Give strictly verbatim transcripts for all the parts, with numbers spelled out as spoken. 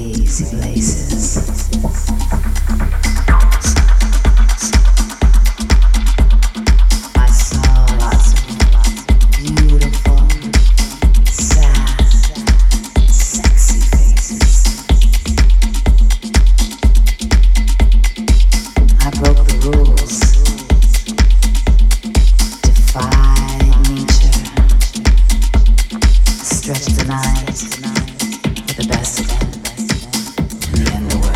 crazy places. I saw lots of beautiful, sad, sexy faces. I broke the rules, defied nature, stretched the night for the best of them in the underworld.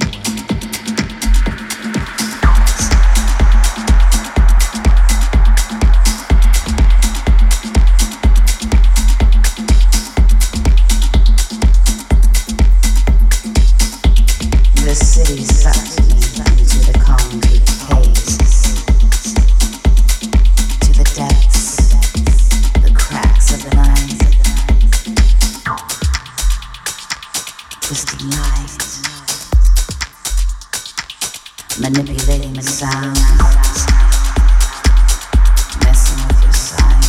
The city sucked me into the concrete caves, to the depths, the cracks of the night, twisting light, manipulating the sound, messing with your sight.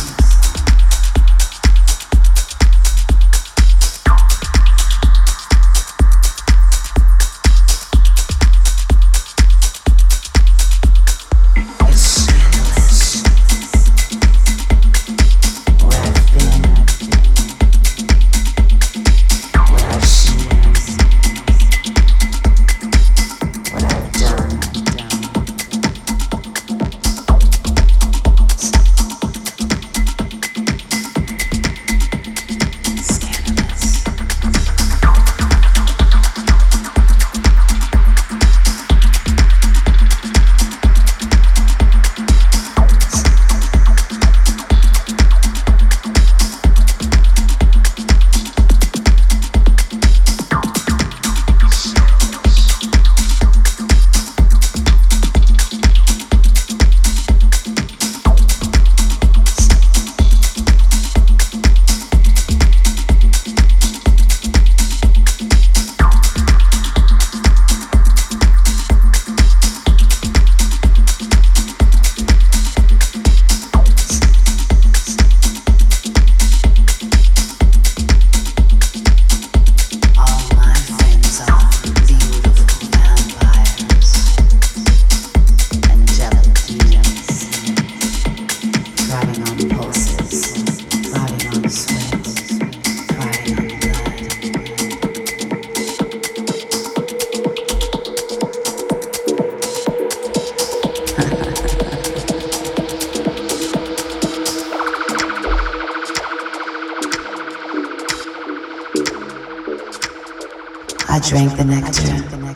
I drank the nectar.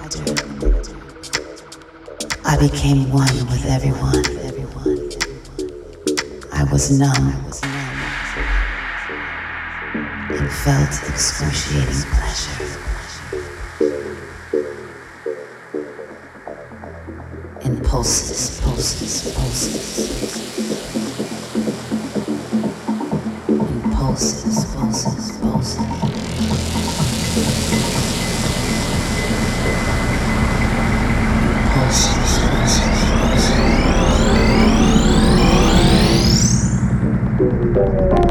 I became one with everyone. I was numb and felt excruciating pleasure. In pulses, pulses, pulses. In pulses, pulses, pulses. Pulses, pulses, pulses.